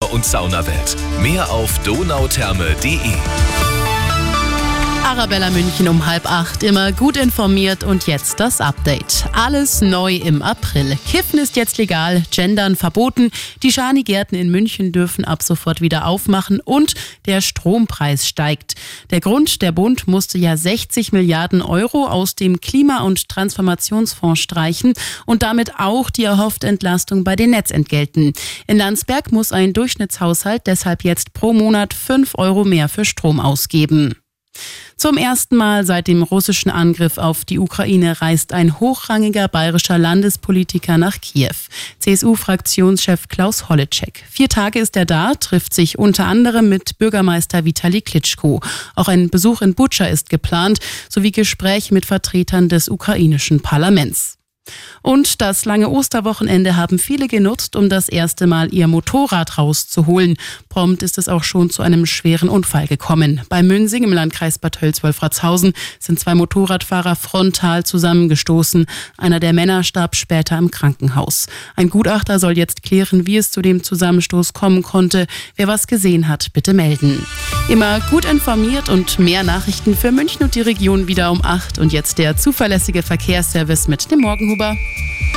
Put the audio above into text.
und Saunawelt. Mehr auf donautherme.de. Arabella München um 7:30, immer gut informiert und jetzt das Update. Alles neu im April. Kiffen ist jetzt legal, Gendern verboten, die Schanigärten in München dürfen ab sofort wieder aufmachen und der Strompreis steigt. Der Grund, der Bund musste ja 60 Milliarden Euro aus dem Klima- und Transformationsfonds streichen und damit auch die erhoffte Entlastung bei den Netzentgelten. In Landsberg muss ein Durchschnittshaushalt deshalb jetzt pro Monat 5 Euro mehr für Strom ausgeben. Zum ersten Mal seit dem russischen Angriff auf die Ukraine reist ein hochrangiger bayerischer Landespolitiker nach Kiew. CSU-Fraktionschef Klaus Holleczek. 4 Tage ist er da, trifft sich unter anderem mit Bürgermeister Vitali Klitschko. Auch ein Besuch in Butscha ist geplant, sowie Gespräche mit Vertretern des ukrainischen Parlaments. Und das lange Osterwochenende haben viele genutzt, um das erste Mal ihr Motorrad rauszuholen. Prompt ist es auch schon zu einem schweren Unfall gekommen. Bei Münsing im Landkreis Bad Hölz-Wolfratshausen sind 2 Motorradfahrer frontal zusammengestoßen. Einer der Männer starb später im Krankenhaus. Ein Gutachter soll jetzt klären, wie es zu dem Zusammenstoß kommen konnte. Wer was gesehen hat, bitte melden. Immer gut informiert und mehr Nachrichten für München und die Region wieder um 8. Und jetzt der zuverlässige Verkehrsservice mit dem Morgenhuber.